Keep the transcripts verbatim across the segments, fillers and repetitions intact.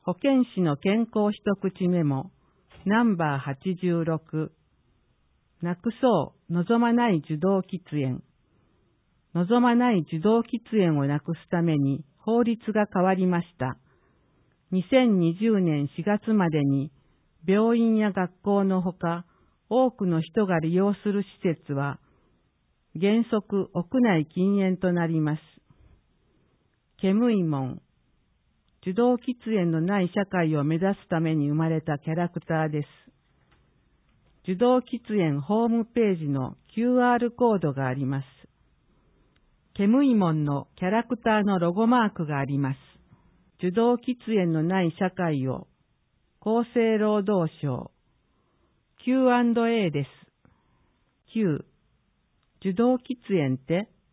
保健師の健康一口メモ、ナンバーはちじゅうろく。なくそう望まない受動喫煙。望まない受動喫煙をなくすために法律が変わりました。にせんにじゅうねんしがつまでに病院や学校のほか多くの人が利用する施設は原則屋内禁煙となります。ケムイモン、受動喫煙のない社会を目指すために生まれたキャラクターです。受動喫煙ホームページの キューアール コードがあります。ケムイモンのキャラクターのロゴマークがあります。受動喫煙のない社会を厚生労働省 キューアンドエー です。きゅう. 受動喫煙って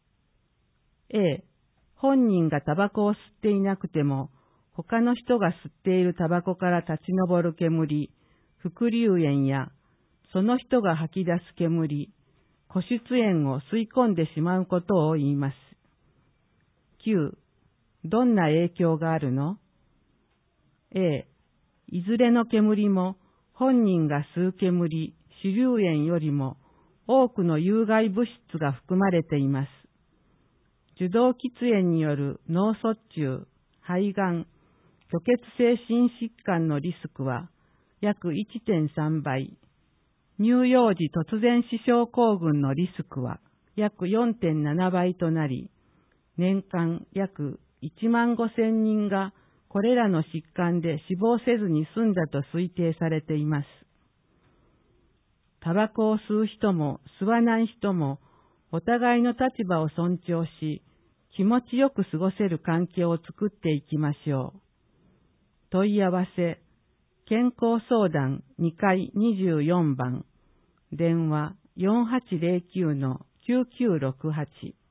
A. 本人がタバコを吸っていなくても他の人が吸っているタバコから立ち上る煙、副流煙やその人が吐き出す煙、固出煙を吸い込んでしまうことを言います。きゅう. どんな影響があるの？ A. いずれの煙も本人が吸う煙、主流煙よりも多くの有害物質が含まれています。受動喫煙による脳卒中、肺がん、虚血性心疾患のリスクは約 いってんさん 倍、乳幼児突然死症候群のリスクは約 よんてんなな 倍となり、年間約いちまんごせんにんがこれらの疾患で死亡せずに済んだと推定されています。タバコを吸う人も吸わない人もお互いの立場を尊重し、気持ちよく過ごせる環境を作っていきましょう。問い合わせ、健康相談にかいにじゅうよんばん、電話 よんはちゼロきゅうのきゅうきゅうろくはち。